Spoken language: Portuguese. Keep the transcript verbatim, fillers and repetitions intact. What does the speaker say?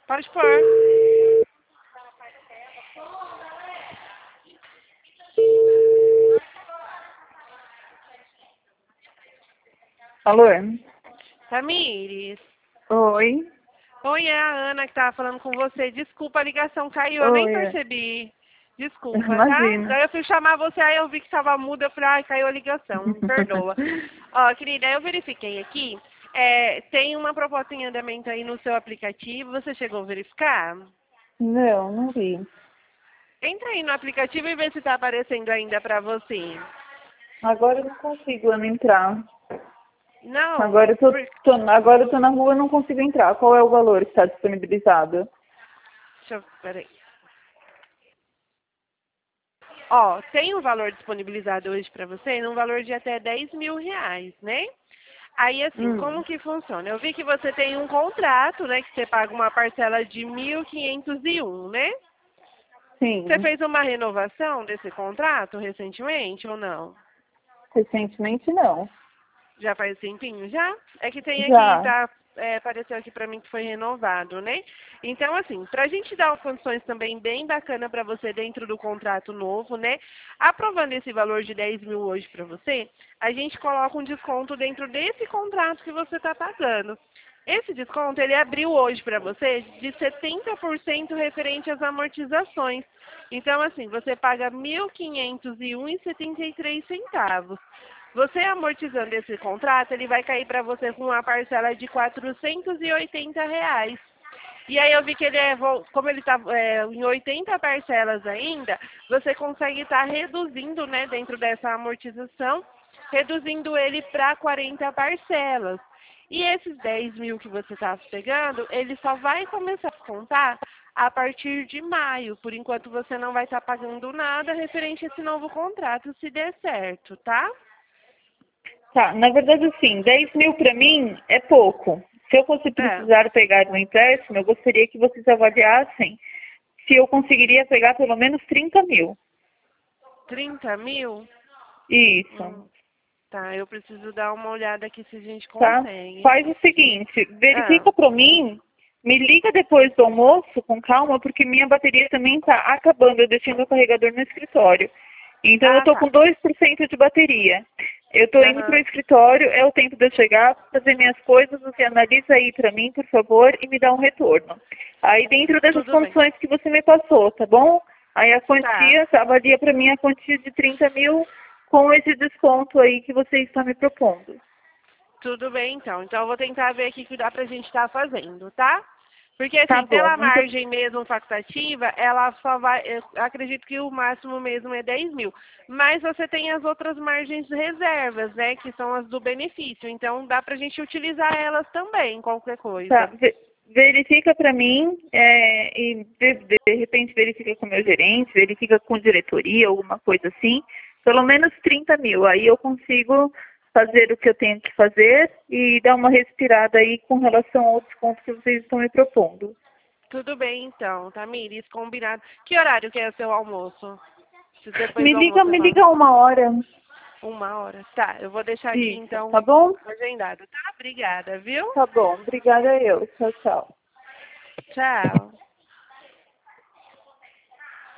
Pode pôr. Alô? Tamires. Oi. Oi, é a Ana que tava falando com você. Desculpa, a ligação caiu, eu nem Oi. percebi. Desculpa, tá? Imagina. Daí eu fui chamar você, aí eu vi que tava muda, eu falei, ai, caiu a ligação, me perdoa. Ó, querida, eu verifiquei aqui, é, tem uma proposta em andamento aí no seu aplicativo, você chegou a verificar? Não, não vi. Entra aí no aplicativo e vê se tá aparecendo ainda pra você. Agora eu não consigo entrar. Não, Agora eu tô, por- tô- agora eu tô na rua e não consigo entrar. Qual é o valor que está disponibilizado? deixa eu, peraí. Ó, tem um valor disponibilizado hoje pra você, num valor de até dez mil reais, né? Aí, assim, Hum, como que funciona? Eu vi que você tem um contrato, né, que você paga uma parcela de mil quinhentos e um, né? Você sim. fez uma renovação desse contrato recentemente ou não? Recentemente não. Já faz tempinho já? É que tem aqui, Já. tá, é, apareceu aqui pra mim que foi renovado, né? Então, assim, pra gente dar umas condições também bem bacana pra você dentro do contrato novo, né? Aprovando esse valor de dez mil hoje pra você, a gente coloca um desconto dentro desse contrato que você tá pagando. Esse desconto, ele abriu hoje pra você de setenta por cento referente às amortizações. Então, assim, você paga mil quinhentos e um e setenta e três centavos. Você amortizando esse contrato, ele vai cair para você com uma parcela de quatrocentos e oitenta reais. E aí eu vi que ele é, vol- como ele está em oitenta parcelas ainda, você consegue estar reduzindo, né, dentro dessa amortização, reduzindo ele para quarenta parcelas. E esses dez mil que você está pegando, ele só vai começar a contar a partir de maio. Por enquanto você não vai estar pagando nada referente a esse novo contrato, se der certo, tá? Tá, na verdade, assim, dez mil para mim é pouco. Se eu fosse É. precisar pegar um empréstimo, eu gostaria que vocês avaliassem se eu conseguiria pegar pelo menos trinta mil. trinta mil? Isso. Hum, tá, eu preciso dar uma olhada aqui se a gente Tá? consegue. Faz o seguinte, Ah, verifica para mim, me liga depois do almoço com calma, porque minha bateria também está acabando. Eu deixei meu carregador no escritório. Então eu ah, estou tá. com dois por cento de bateria. Eu estou indo para o Aham, escritório, é o tempo de eu chegar, fazer minhas coisas, você analisa aí para mim, por favor, e me dá um retorno. Aí dentro dessas tudo bem. condições que você me passou, tá bom? Aí a Tá, quantia, avalia para mim a quantia de trinta mil com esse desconto aí que você está me propondo. tudo bem então. Então eu vou tentar ver aqui o que dá pra gente estar fazendo, tá? Porque Tá assim, bom, pela muito. margem mesmo facultativa, ela só vai, eu acredito que o máximo mesmo é dez mil. Mas você tem as outras margens de reservas, né? Que são as do benefício. Então dá pra gente utilizar elas também, qualquer Tá, coisa. ve- verifica para mim é, e de, de repente verifica com o meu gerente, verifica com diretoria, alguma coisa assim, pelo menos trinta mil. Aí eu consigo fazer o que eu tenho que fazer e dar uma respirada aí com relação ao desconto que vocês estão me propondo. Tudo bem então, Tamires, combinado. Que horário que é o seu almoço? Se depois Me do liga, almoço você me fala. liga uma hora. Uma hora. Tá, eu vou deixar aqui Isso, então tá bom? agendado, tá? Obrigada, viu? Tá bom, obrigada eu. Tchau, tchau. Tchau.